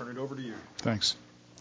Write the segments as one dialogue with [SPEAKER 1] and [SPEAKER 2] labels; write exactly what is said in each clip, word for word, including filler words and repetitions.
[SPEAKER 1] turn it over to you.
[SPEAKER 2] Thanks.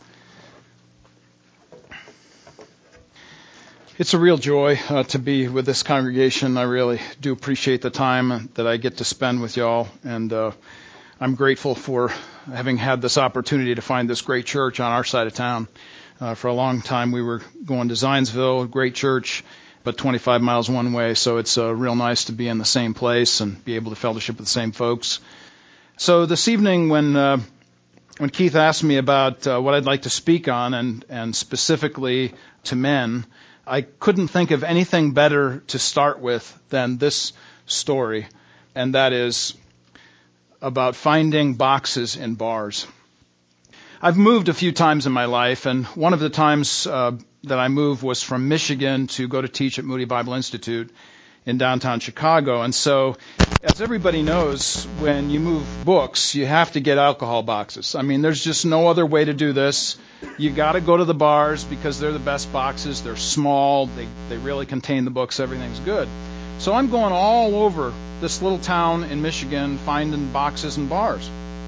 [SPEAKER 2] It's a real joy uh, to be with this congregation. I really do appreciate the time that I get to spend with y'all, and uh, I'm grateful for having had this opportunity to find this great church on our side of town. Uh, for a long time, we were going to Zionsville, great church, but twenty-five miles one way, so it's uh, real nice to be in the same place and be able to fellowship with the same folks. So this evening, when uh, when Keith asked me about uh, what I'd like to speak on, and, and specifically to men, I couldn't think of anything better to start with than this story, and that is about finding boxes in bars. I've moved a few times in my life, and one of the times uh, that I moved was from Michigan to go to teach at Moody Bible Institute in downtown Chicago. And so, as everybody knows, when you move books, you have to get alcohol boxes. I mean, there's just no other way to do this. You got to go to the bars because they're the best boxes. They're small. They they really contain the books. Everything's good. So I'm going all over this little town in Michigan finding boxes and bars.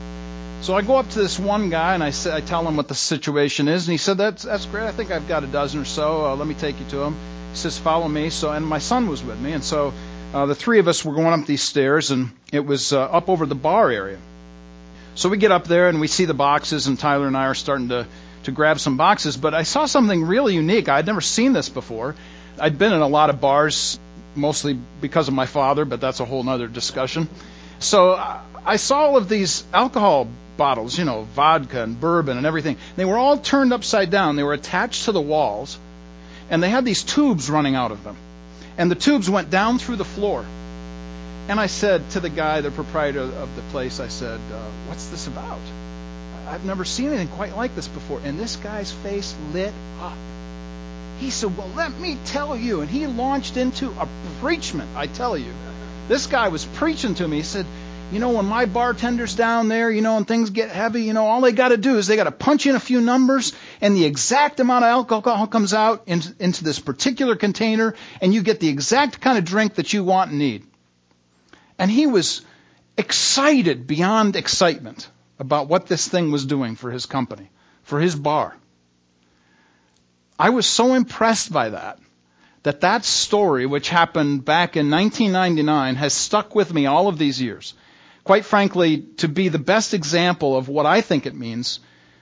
[SPEAKER 2] So I go up to this one guy and I say, I tell him what the situation is, and he said, "That's that's great. I think I've got a dozen or so. Uh, let me take you to him." He says, "Follow me." So, and my son was with me, and so uh, the three of us were going up these stairs, and it was uh, up over the bar area. So we get up there and we see the boxes, and Tyler and I are starting to to grab some boxes. But I saw something really unique. I'd never seen this before. I'd been in a lot of bars, mostly because of my father, but that's a whole other discussion. So I saw all of these alcohol bottles, you know, vodka and bourbon and everything. They were all turned upside down. They were attached to the walls, and they had these tubes running out of them. And the tubes went down through the floor. And I said to the guy, the proprietor of the place, I said, uh, "What's this about? I've never seen anything quite like this before." And this guy's face lit up. He said, "Well, let me tell you." And he launched into a preachment, I tell you. This guy was preaching to me. He said, "You know, when my bartender's down there, you know, and things get heavy, you know, all they got to do is they got to punch in a few numbers, and the exact amount of alcohol comes out into, into this particular container, and you get the exact kind of drink that you want and need." And he was excited beyond excitement about what this thing was doing for his company, for his bar. I was so impressed by that, that that story, which happened back in nineteen ninety-nine, has stuck with me all of these years. Quite frankly, to be the best example of what I think it means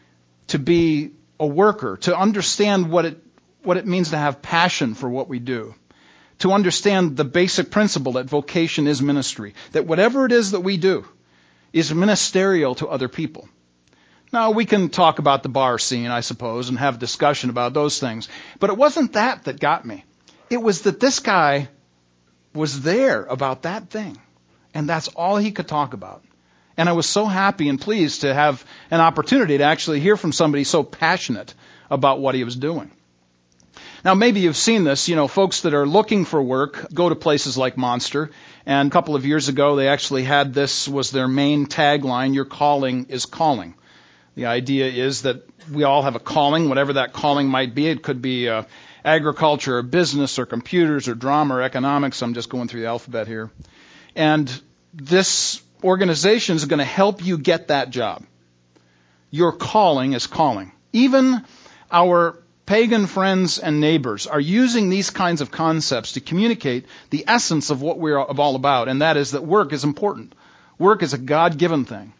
[SPEAKER 2] to be a worker, to understand what it what it means to have passion for what we do, to understand the basic principle that vocation is ministry, that whatever it is that we do is ministerial to other people. Now, we can talk about the bar scene, I suppose, and have discussion about those things, but it wasn't that that got me. It was that this guy was there about that thing, and that's all he could talk about. And I was so happy and pleased to have an opportunity to actually hear from somebody so passionate about what he was doing. Now, maybe you've seen this. You know, folks that are looking for work go to places like Monster. And a couple of years ago, they actually had this was their main tagline: "Your calling is calling." The idea is that we all have a calling, whatever that calling might be. It could be uh, agriculture or business or computers or drama or economics. I'm just going through the alphabet here. And this organization is going to help you get that job. Your calling is calling. Even our pagan friends and neighbors are using these kinds of concepts to communicate the essence of what we're all about, and that is that work is important. Work is a God-given thing.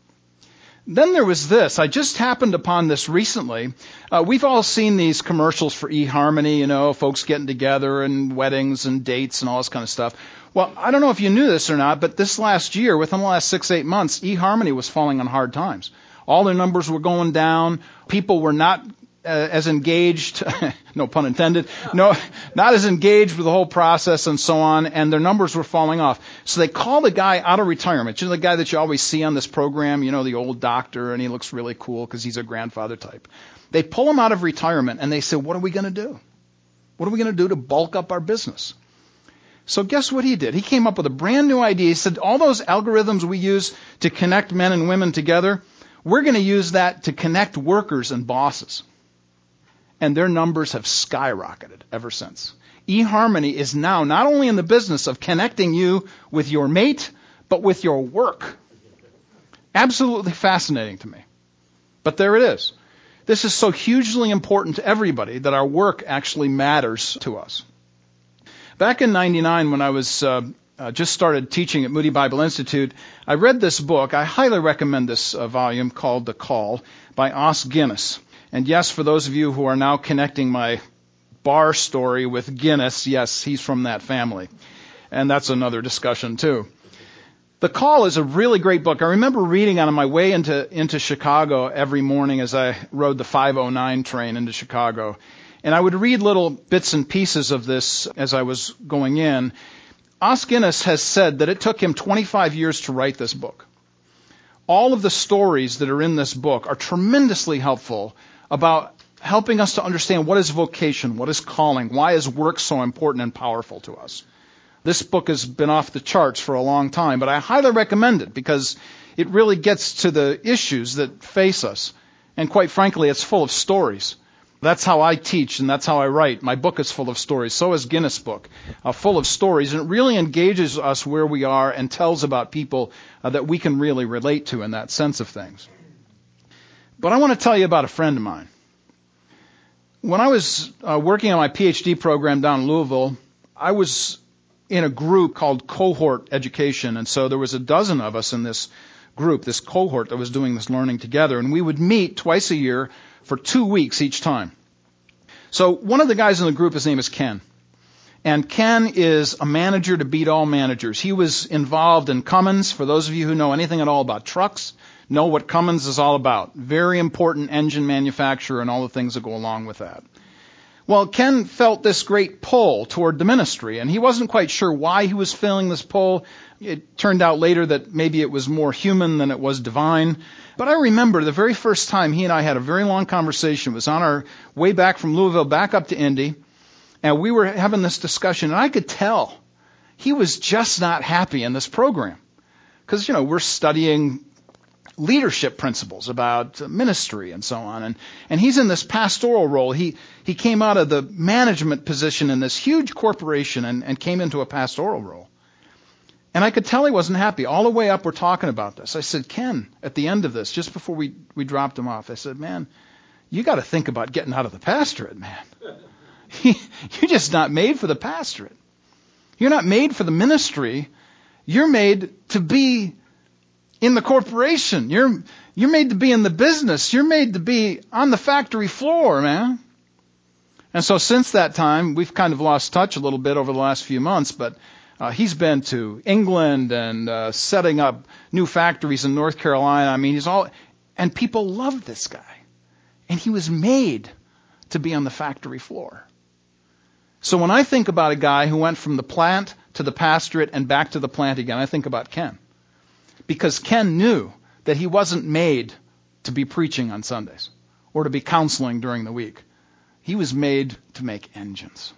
[SPEAKER 2] Then there was this. I just happened upon this recently. Uh, we've all seen these commercials for eHarmony, you know, folks getting together and weddings and dates and all this kind of stuff. Well, I don't know if you knew this or not, but this last year, within the last six, eight months, eHarmony was falling on hard times. All their numbers were going down. People were not uh, as engaged, no pun intended, no, not as engaged with the whole process and so on, and their numbers were falling off. So they called a guy out of retirement. You know, the guy that you always see on this program, you know, the old doctor, and he looks really cool because he's a grandfather type. They pull him out of retirement, and they say, "What are we going to do? What are we going to do to bulk up our business?" So guess what he did? He came up with a brand new idea. He said, all those algorithms we use to connect men and women together, we're going to use that to connect workers and bosses. And their numbers have skyrocketed ever since. eHarmony is now not only in the business of connecting you with your mate, but with your work. Absolutely fascinating to me. But there it is. This is so hugely important to everybody that our work actually matters to us. Back in ninety-nine, when I was uh, uh, just started teaching at Moody Bible Institute, I read this book. I highly recommend this uh, volume called The Call by Os Guinness. And yes, for those of you who are now connecting my bar story with Guinness, yes, he's from that family. And that's another discussion too. The Call is a really great book. I remember reading it on my way into, into Chicago every morning as I rode the five oh nine train into Chicago. And I would read little bits and pieces of this as I was going in. Os Guinness has said that it took him twenty-five years to write this book. All of the stories that are in this book are tremendously helpful about helping us to understand what is vocation, what is calling, why is work so important and powerful to us. This book has been off the charts for a long time, but I highly recommend it because it really gets to the issues that face us. And quite frankly, it's full of stories. That's how I teach and that's how I write. My book is full of stories. So is Guinness' book, uh, full of stories. And it really engages us where we are and tells about people uh, that we can really relate to in that sense of things. But I want to tell you about a friend of mine. When I was uh, working on my P H D program down in Louisville, I was in a group called Cohort Education. And so there was a dozen of us in this group, this cohort that was doing this learning together. And we would meet twice a year for two weeks each time. So one of the guys in the group, his name is Ken. And Ken is a manager to beat all managers. He was involved in Cummins. For those of you who know anything at all about trucks, know what Cummins is all about. Very important engine manufacturer and all the things that go along with that. Well, Ken felt this great pull toward the ministry, and he wasn't quite sure why he was feeling this pull. It turned out later that maybe it was more human than it was divine. But I remember the very first time he and I had a very long conversation. It was on our way back from Louisville back up to Indy, and we were having this discussion, and I could tell he was just not happy in this program. Because, you know, we're studying leadership principles about ministry and so on. And, and he's in this pastoral role. He, he came out of the management position in this huge corporation and, and came into a pastoral role. And I could tell he wasn't happy. All the way up, we're talking about this. I said, Ken, at the end of this, just before we, we dropped him off, I said, man, you got to think about getting out of the pastorate, man. You're just not made for the pastorate. You're not made for the ministry. You're made to be in the corporation. You're you're made to be in the business. You're made to be on the factory floor, man. And so since that time, we've kind of lost touch a little bit over the last few months, but uh, he's been to England and uh, setting up new factories in North Carolina. I mean, he's all, and people love this guy. And he was made to be on the factory floor. So when I think about a guy who went from the plant to the pastorate and back to the plant again, I think about Ken. Because Ken knew that he wasn't made to be preaching on Sundays or to be counseling during the week. He was made to make engines.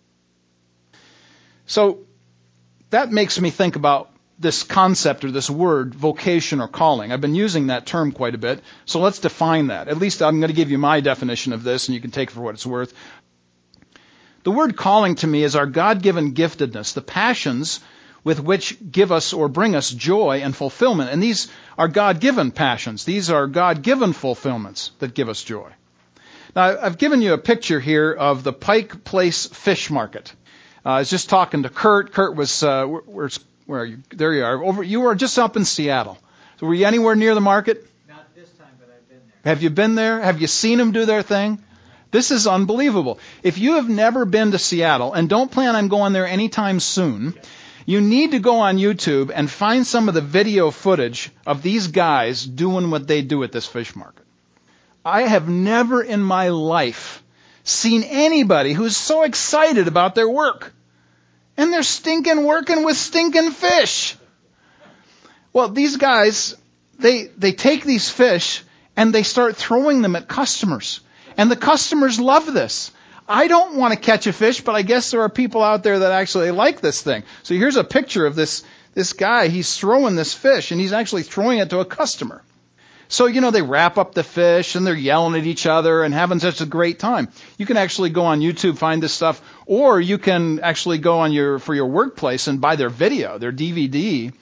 [SPEAKER 2] So that makes me think about this concept or this word, vocation or calling. I've been using that term quite a bit, so let's define that. At least I'm going to give you my definition of this, and you can take it for what it's worth. The word calling to me is our God-given giftedness, the passions with which give us or bring us joy and fulfillment. And these are God-given passions. These are God-given fulfillments that give us joy. Now, I've given you a picture here of the Pike Place Fish Market. Uh, I was just talking to Kurt. Kurt was, uh, where's, where are you? There you are. Over, you were just up in Seattle. So were you anywhere near the market?
[SPEAKER 1] Not this time, but I've been there.
[SPEAKER 2] Have you been there? Have you seen them do their thing? This is unbelievable. If you have never been to Seattle and don't plan on going there anytime soon, you need to go on YouTube and find some of the video footage of these guys doing what they do at this fish market. I have never in my life seen anybody who's so excited about their work. And they're stinking working with stinking fish. Well, these guys, they they take these fish and they start throwing them at customers. And the customers love this. I don't want to catch a fish, but I guess there are people out there that actually like this thing. So here's a picture of this, this guy. He's throwing this fish, and he's actually throwing it to a customer. So, you know, they wrap up the fish, and they're yelling at each other and having such a great time. You can actually go on YouTube, find this stuff, or you can actually go on your for your workplace and buy their video, their D V D,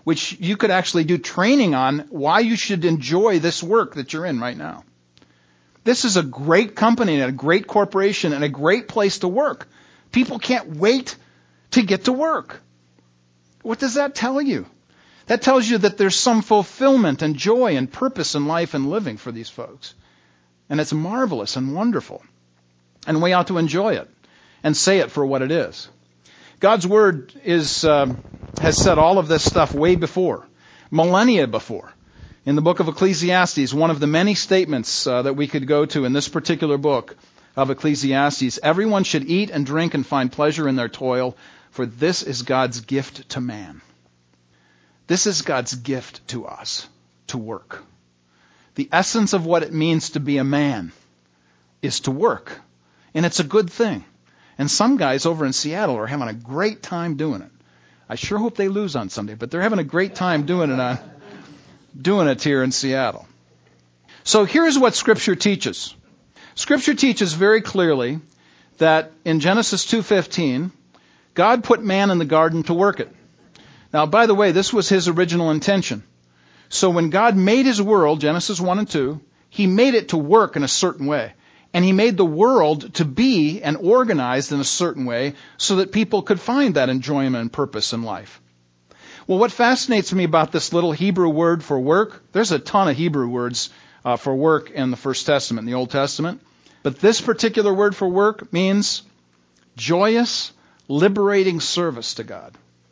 [SPEAKER 2] which you could actually do training on why you should enjoy this work that you're in right now. This is a great company and a great corporation and a great place to work. People can't wait to get to work. What does that tell you? That tells you that there's some fulfillment and joy and purpose in life and living for these folks. And it's marvelous and wonderful. And we ought to enjoy it and say it for what it is. God's Word is uh, has said all of this stuff way before, millennia before. In the book of Ecclesiastes, one of the many statements uh, that we could go to in this particular book of Ecclesiastes, everyone should eat and drink and find pleasure in their toil, for this is God's gift to man. This is God's gift to us, to work. The essence of what it means to be a man is to work. And it's a good thing. And some guys over in Seattle are having a great time doing it. I sure hope they lose on Sunday, but they're having a great time doing it on, doing it here in Seattle. So here's what Scripture teaches. Scripture teaches very clearly that in Genesis two fifteen, God put man in the garden to work it. Now, by the way, this was his original intention. So when God made his world, Genesis one and two, he made it to work in a certain way. And he made the world to be and organized in a certain way so that people could find that enjoyment and purpose in life. Well, what fascinates me about this little Hebrew word for work, there's a ton of Hebrew words uh, for work in the First Testament, in the Old Testament. But this particular word for work means joyous, liberating service to God.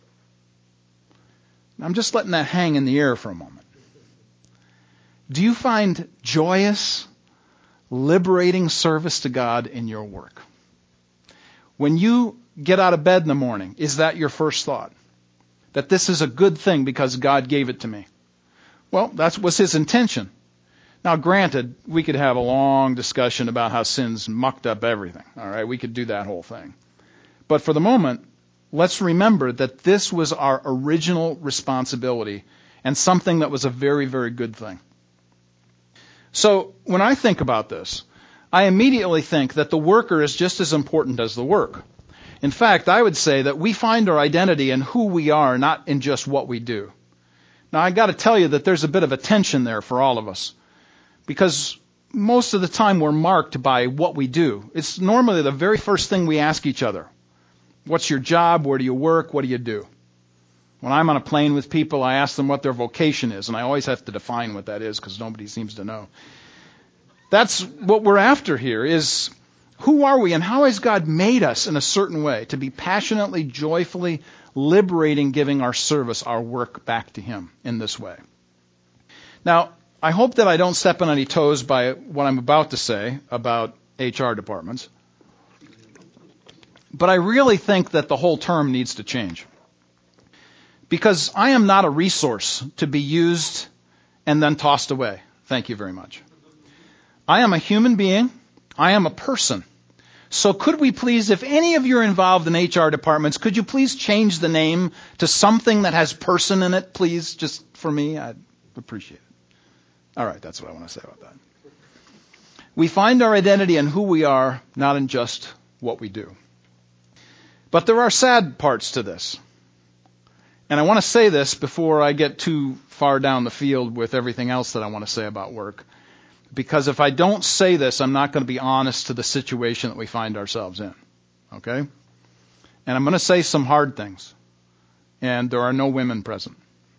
[SPEAKER 2] I'm just letting that hang in the air for a moment. Do you find joyous, liberating service to God in your work? When you get out of bed in the morning, is that your first thought? That this is a good thing because God gave it to me? Well, that was his intention. Now, granted, we could have a long discussion about how sin's mucked up everything. All right, we could do that whole thing. But for the moment, let's remember that this was our original responsibility and something that was a very, very good thing. So when I think about this, I immediately think that the worker is just as important as the work. In fact, I would say that we find our identity in who we are, not in just what we do. Now, I got to tell you that there's a bit of a tension there for all of us, because most of the time we're marked by what we do. It's normally the very first thing we ask each other. What's your job? Where do you work? What do you do? When I'm on a plane with people, I ask them what their vocation is, and I always have to define what that is because nobody seems to know. That's what we're after here, is who are we and how has God made us in a certain way to be passionately, joyfully, liberating, giving our service, our work back to Him in this way. Now, I hope that I don't step on any toes by what I'm about to say about H R departments. But I really think that the whole term needs to change. Because I am not a resource to be used and then tossed away. Thank you very much. I am a human being. I am a person. So could we please, if any of you are involved in H R departments, could you please change the name to something that has person in it, please? Just for me, I'd appreciate it. All right, that's what I want to say about that. We find our identity in who we are, not in just what we do. But there are sad parts to this. And I want to say this before I get too far down the field with everything else that I want to say about work. Because if I don't say this, I'm not going to be honest to the situation that we find ourselves in. Okay? And I'm going to say some hard things. And there are no women present.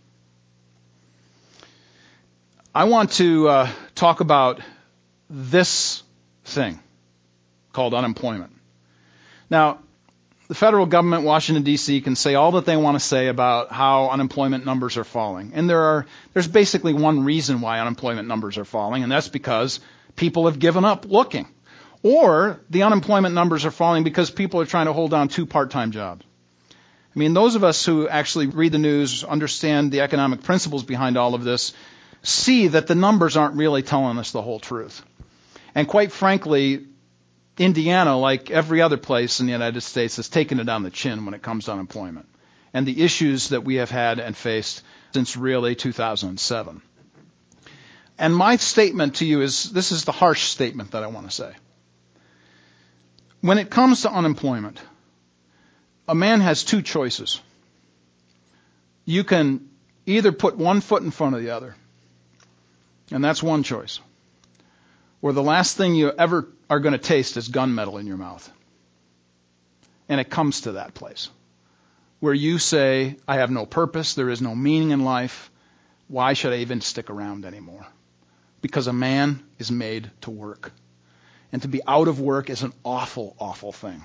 [SPEAKER 2] I want to uh, talk about this thing called unemployment. Now, the federal government, Washington, D C, can say all that they want to say about how unemployment numbers are falling. And there are there's basically one reason why unemployment numbers are falling, and that's because people have given up looking. Or the unemployment numbers are falling because people are trying to hold on to part-time jobs. I mean, those of us who actually read the news, understand the economic principles behind all of this, see that the numbers aren't really telling us the whole truth. And quite frankly, Indiana, like every other place in the United States, has taken it on the chin when it comes to unemployment and the issues that we have had and faced since really two thousand seven. And my statement to you is, this is the harsh statement that I want to say. When it comes to unemployment, a man has two choices. You can Either put one foot in front of the other, and that's one choice, or the last thing you ever are going to taste is gunmetal in your mouth. And it comes to that place where you say, I have no purpose, there is no meaning in life, why should I even stick around anymore? Because a man is made to work. And to be out of work is an awful, awful thing.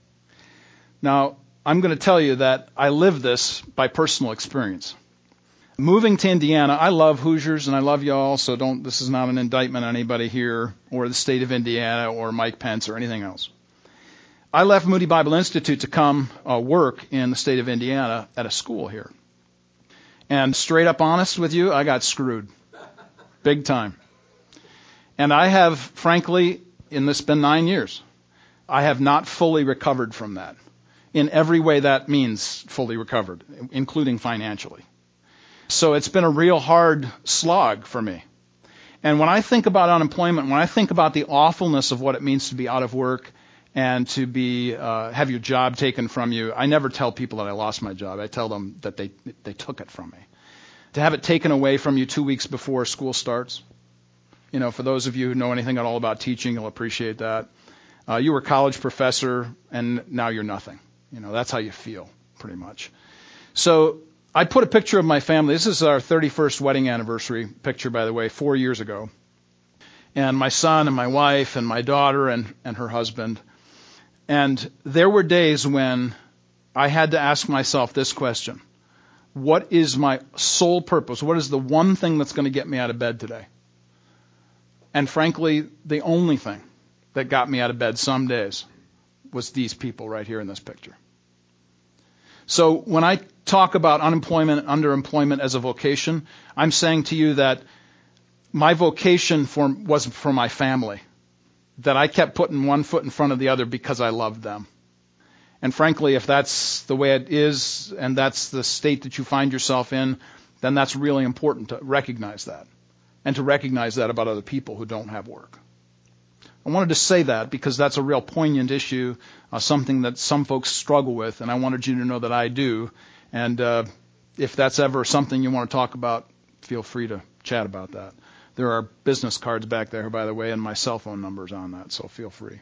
[SPEAKER 2] Now, I'm going to tell you that I live this by personal experience. Moving to Indiana, I love Hoosiers and I love y'all, so don't, this is not an indictment on anybody here or the state of Indiana or Mike Pence or anything else. I left Moody Bible Institute to come uh, work in the state of Indiana at a school here. And straight up honest with you, I got screwed. Big time. And I have, frankly, in this been nine years, I have not fully recovered from that. In every way that means fully recovered, including financially. So it's been a real hard slog for me. And when I think about unemployment, when I think about the awfulness of what it means to be out of work and to be uh, have your job taken from you, I never tell people that I lost my job. I tell them that they they took it from me. To have it taken away from you two weeks before school starts. You know, for those of you who know anything at all about teaching, you'll appreciate that. Uh, you were a college professor, and now you're nothing. You know, that's how you feel, pretty much. So I put a picture of my family. This is our thirty-first wedding anniversary picture, by the way, four years ago. And my son and my wife and my daughter and, and her husband. And there were days when I had to ask myself this question. What is my sole purpose? What is the one thing that's going to get me out of bed today? And frankly, the only thing that got me out of bed some days was these people right here in this picture. So when I talk about unemployment and underemployment as a vocation, I'm saying to you that my vocation for, was for my family, that I kept putting one foot in front of the other because I loved them. And frankly, if that's the way it is and that's the state that you find yourself in, then that's really important to recognize that and to recognize that about other people who don't have work. I wanted to say that because that's a real poignant issue, uh, something that some folks struggle with, and I wanted you to know that I do. And uh, if that's ever something you want to talk about, feel free to chat about that. There are business cards back there, by the way, and my cell phone number's on that, so feel free.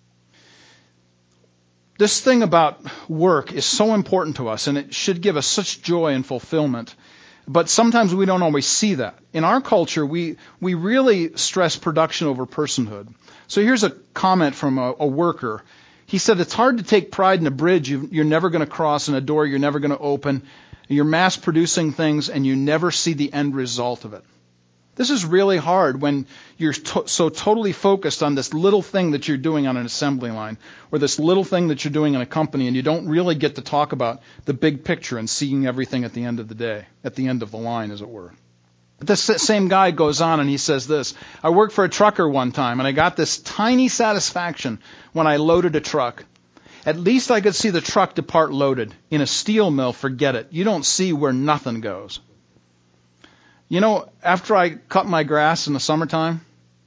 [SPEAKER 2] This thing about work is so important to us, and it should give us such joy and fulfillment. But sometimes we don't always see that. In our culture, we, we really stress production over personhood. So here's a comment from a, a worker. He said, it's hard to take pride in a bridge you, you're never going to cross and a door you're never going to open. You're mass producing things and you never see the end result of it. This is really hard when you're to- so totally focused on this little thing that you're doing on an assembly line or this little thing that you're doing in a company, and you don't really get to talk about the big picture and seeing everything at the end of the day, at the end of the line, as it were. But this same guy goes on and he says this, I worked for a trucker one time and I got this tiny satisfaction when I loaded a truck. At least I could see the truck depart loaded. In a steel mill, forget it. You don't see where nothing goes. You know, after I cut my grass in the summertime,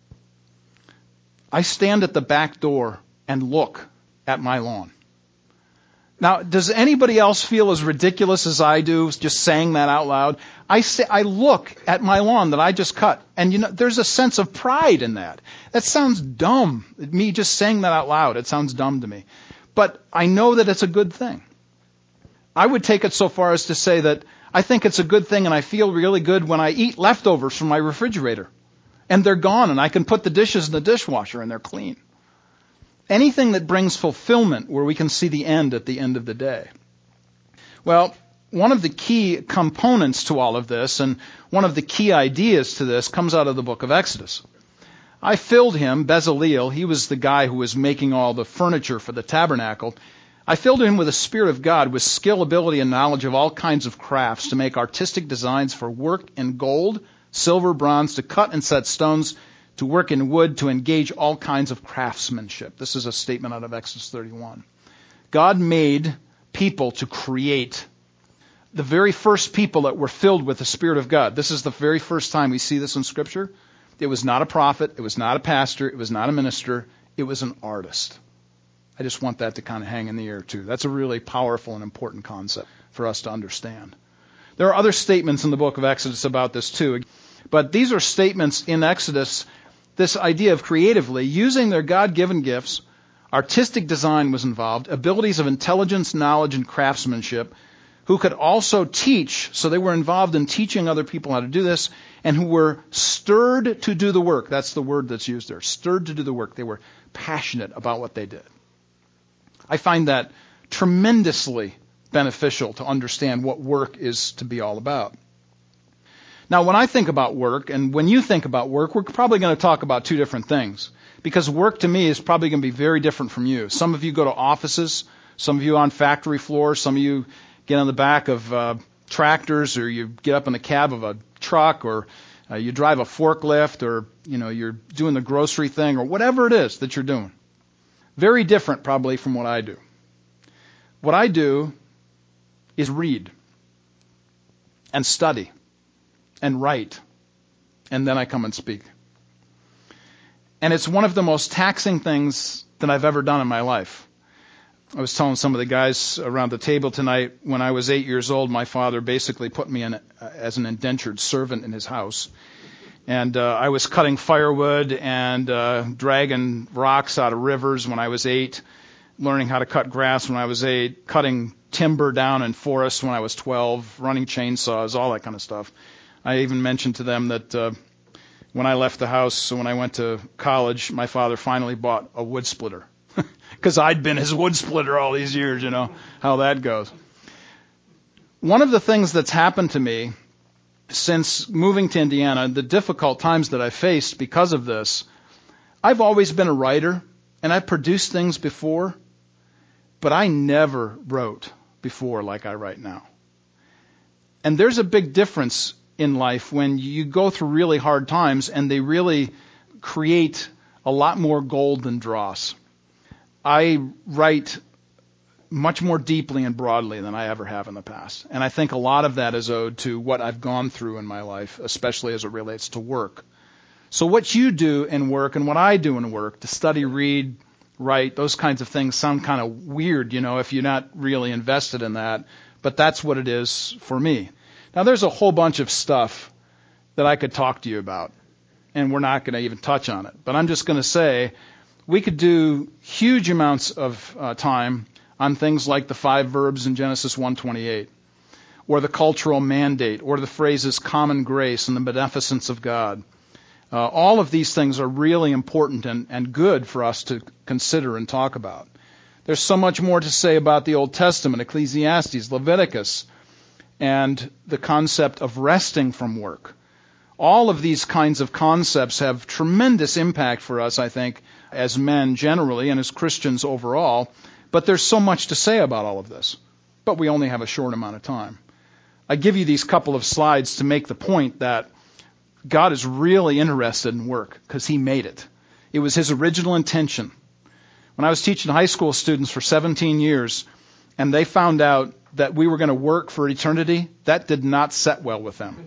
[SPEAKER 2] I stand at the back door and look at my lawn. Now, does anybody else feel as ridiculous as I do just saying that out loud? I say, I look at my lawn that I just cut, and you know, there's a sense of pride in that. That sounds dumb. Me just saying that out loud, it sounds dumb to me. But I know that it's a good thing. I would take it so far as to say that I think it's a good thing, and I feel really good when I eat leftovers from my refrigerator. And they're gone, and I can put the dishes in the dishwasher, and they're clean. Anything that brings fulfillment where we can see the end at the end of the day. Well, one of the key components to all of this, and one of the key ideas to this, comes out of the book of Exodus. I filled him, Bezaleel, he was the guy who was making all the furniture for the tabernacle. I filled him with the Spirit of God, with skill, ability, and knowledge of all kinds of crafts to make artistic designs for work in gold, silver, bronze, to cut and set stones, to work in wood, to engage all kinds of craftsmanship. This is a statement out of Exodus thirty-one. God made people to create. The very first people that were filled with the Spirit of God. This is the very first time we see this in Scripture. It was not a prophet. It was not a pastor. It was not a minister. It was an artist. I just want that to kind of hang in the air too. That's a really powerful and important concept for us to understand. There are other statements in the book of Exodus about this too. But these are statements in Exodus, this idea of creatively using their God-given gifts. Artistic design was involved, abilities of intelligence, knowledge, and craftsmanship, who could also teach, so they were involved in teaching other people how to do this, and who were stirred to do the work. That's the word that's used there, stirred to do the work. They were passionate about what they did. I find that tremendously beneficial to understand what work is to be all about. Now, when I think about work, and when you think about work, we're probably going to talk about two different things. Because work to me is probably going to be very different from you. Some of you go to offices, some of you on factory floors, some of you get on the back of uh, tractors, or you get up in the cab of a truck, or uh, you drive a forklift, or you know you're doing the grocery thing, or whatever it is that you're doing. Very different probably from what I do. What I do is read and study and write, and then I come and speak. And it's one of the most taxing things that I've ever done in my life. I was telling some of the guys around the table tonight, when I was eight years old, my father basically put me in as an indentured servant in his house. And uh, I was cutting firewood and uh, dragging rocks out of rivers when I was eight, learning how to cut grass when I was eight, cutting timber down in forests when I was twelve, running chainsaws, all that kind of stuff. I even mentioned to them that uh, when I left the house, so when I went to college, my father finally bought a wood splitter. Because I'd been his wood splitter all these years, you know, how that goes. One of the things that's happened to me since moving to Indiana, the difficult times that I faced because of this, I've always been a writer, and I've produced things before, but I never wrote before like I write now. And there's a big difference in life when you go through really hard times, and they really create a lot more gold than dross. I write much more deeply and broadly than I ever have in the past. And I think a lot of that is owed to what I've gone through in my life, especially as it relates to work. So what you do in work and what I do in work, to study, read, write, those kinds of things sound kind of weird, you know, if you're not really invested in that. But that's what it is for me. Now, there's a whole bunch of stuff that I could talk to you about, and we're not going to even touch on it. But I'm just going to say we could do huge amounts of uh, time on things like the five verbs in Genesis one twenty-eight, or the cultural mandate, or the phrases common grace and the beneficence of God. Uh, all of these things are really important and, and good for us to consider and talk about. There's so much more to say about the Old Testament, Ecclesiastes, Leviticus, and the concept of resting from work. All of these kinds of concepts have tremendous impact for us, I think, as men generally and as Christians overall. But there's so much to say about all of this. But we only have a short amount of time. I give you these couple of slides to make the point that God is really interested in work because He made it. It was His original intention. When I was teaching high school students for seventeen years, and they found out that we were going to work for eternity, that did not set well with them.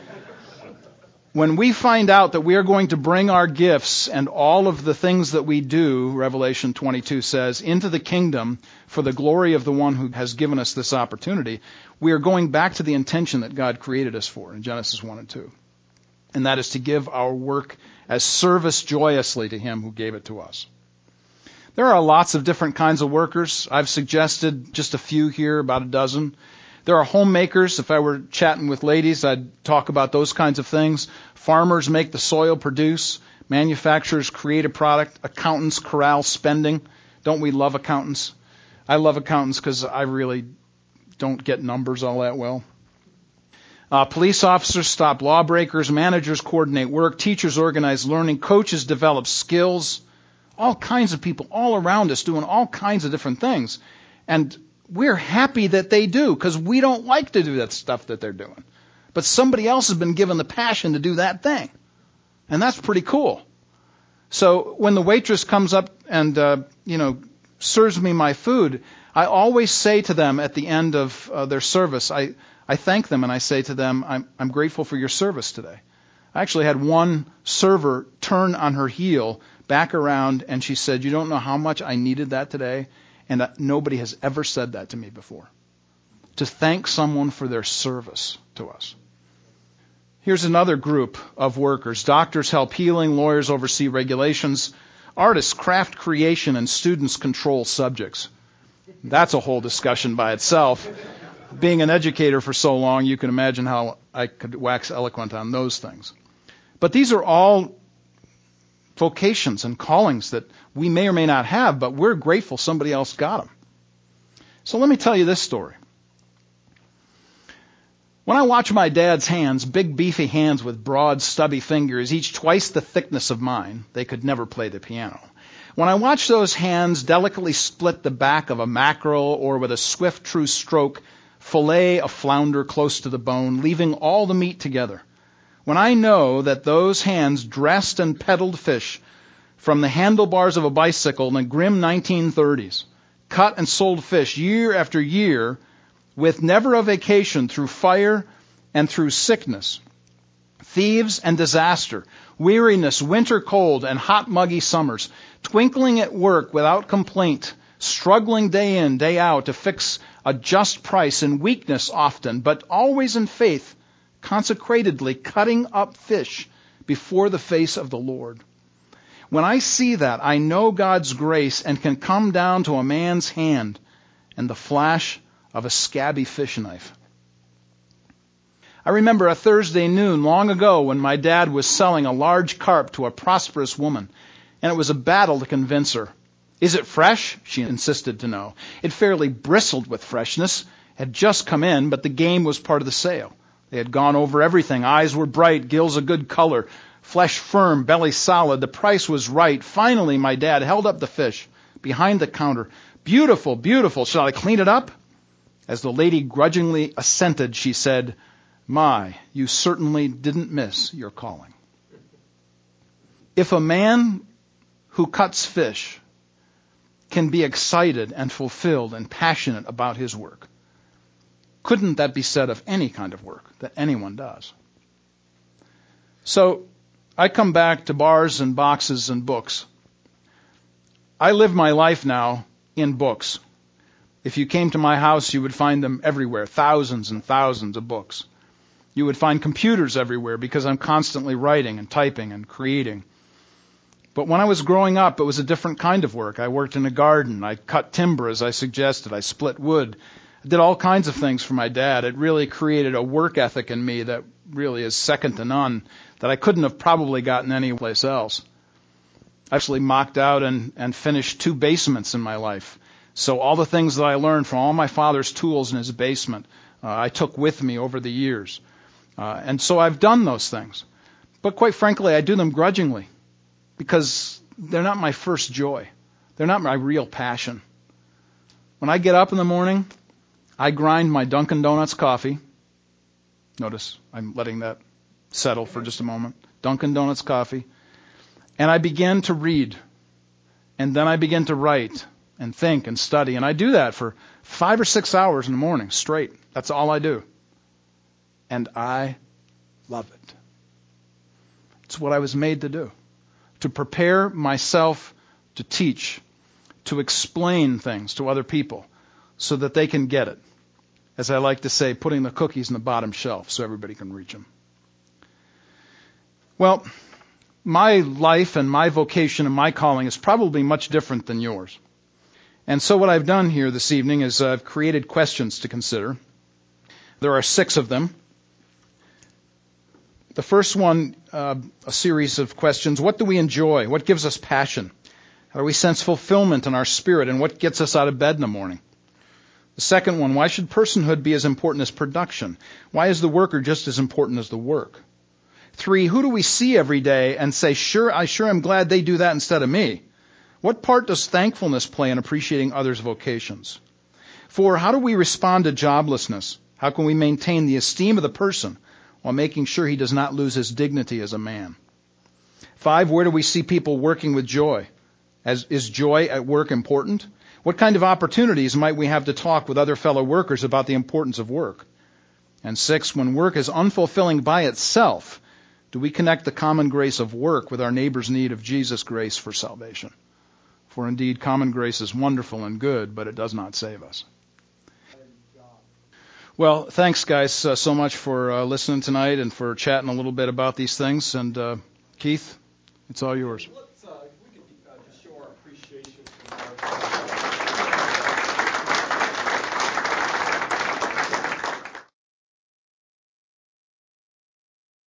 [SPEAKER 2] When we find out that we are going to bring our gifts and all of the things that we do, Revelation twenty-two says, into the kingdom for the glory of the one who has given us this opportunity, we are going back to the intention that God created us for in Genesis one and two. And that is to give our work as service joyously to Him who gave it to us. There are lots of different kinds of workers. I've suggested just a few here, about a dozen. There are homemakers. If I were chatting with ladies, I'd talk about those kinds of things. Farmers make the soil produce. Manufacturers create a product. Accountants corral spending. Don't we love accountants? I love accountants because I really don't get numbers all that well. Uh, police officers stop lawbreakers. Managers coordinate work. Teachers organize learning. Coaches develop skills. All kinds of people all around us doing all kinds of different things. And we're happy that they do because we don't like to do that stuff that they're doing. But somebody else has been given the passion to do that thing. And that's pretty cool. So when the waitress comes up and, uh, you know, serves me my food, I always say to them at the end of uh, their service, I, I thank them and I say to them, I'm, I'm grateful for your service today. I actually had one server turn on her heel, back around, and she said, you don't know how much I needed that today. And nobody has ever said that to me before. to thank someone for their service to us. Here's another group of workers. Doctors help healing, lawyers oversee regulations, artists craft creation, and students control subjects. That's a whole discussion by itself. Being an educator for so long, you can imagine how I could wax eloquent on those things. But these are all vocations and callings that we may or may not have, but we're grateful somebody else got them. So let me tell you this story. When I watch my dad's hands, big beefy hands with broad stubby fingers, each twice the thickness of mine, they could never play the piano. When I watch those hands delicately split the back of a mackerel or with a swift true stroke fillet a flounder close to the bone, leaving all the meat together. When I know that those hands dressed and peddled fish from the handlebars of a bicycle in the grim nineteen thirties, cut and sold fish year after year with never a vacation through fire and through sickness, thieves and disaster, weariness, winter cold, and hot muggy summers, twinkling at work without complaint, struggling day in, day out to fix a just price in weakness often, but always in faith, consecratedly cutting up fish before the face of the Lord. When I see that, I know God's grace and can come down to a man's hand and the flash of a scabby fish knife. I remember a Thursday noon long ago when my dad was selling a large carp to a prosperous woman, and it was a battle to convince her. Is it fresh? She insisted to know. It fairly bristled with freshness, had just come in, but the game was part of the sale. They had gone over everything. Eyes were bright, gills a good color, flesh firm, belly solid. The price was right. Finally, my dad held up the fish behind the counter. Beautiful, beautiful. Shall I clean it up? As the lady grudgingly assented, she said, My, you certainly didn't miss your calling. If a man who cuts fish can be excited and fulfilled and passionate about his work, couldn't that be said of any kind of work that anyone does? So I come back to bars and boxes and books. I live my life now in books. If you came to my house, you would find them everywhere, thousands and thousands of books. You would find computers everywhere because I'm constantly writing and typing and creating. But when I was growing up, it was a different kind of work. I worked in a garden. I cut timber, as I suggested. I split wood. I did all kinds of things for my dad. It really created a work ethic in me that really is second to none, that I couldn't have probably gotten anyplace else. I actually mocked out and, and finished two basements in my life. So all the things that I learned from all my father's tools in his basement, uh, I took with me over the years. Uh, and so I've done those things. But quite frankly, I do them grudgingly because they're not my first joy. They're not my real passion. When I get up in the morning, I grind my Dunkin' Donuts coffee. Notice I'm letting that settle for just a moment. Dunkin' Donuts coffee. And I begin to read. And then I begin to write and think and study. And I do that for five or six hours in the morning straight. That's all I do. And I love it. It's what I was made to do. To prepare myself to teach, to explain things to other people so that they can get it. As I like to say, putting the cookies in the bottom shelf so everybody can reach them. Well, my life and my vocation and my calling is probably much different than yours. And so what I've done here this evening is I've created questions to consider. There are six of them. The first one, uh, a series of questions. What do we enjoy? What gives us passion? How do we sense fulfillment in our spirit? And what gets us out of bed in the morning? The second one, why should personhood be as important as production? Why is the worker just as important as the work? Three, who do we see every day and say, sure, I sure am glad they do that instead of me? What part does thankfulness play in appreciating others' vocations? Four, how do we respond to joblessness? How can we maintain the esteem of the person while making sure he does not lose his dignity as a man? Five, where do we see people working with joy? As, is joy at work important? What kind of opportunities might we have to talk with other fellow workers about the importance of work? And six, when work is unfulfilling by itself, do we connect the common grace of work with our neighbor's need of Jesus' grace for salvation? For indeed, common grace is wonderful and good, but it does not save us. Well, thanks, guys, uh, so much for uh, listening tonight and for chatting a little bit about these things. And uh, Keith, it's all yours.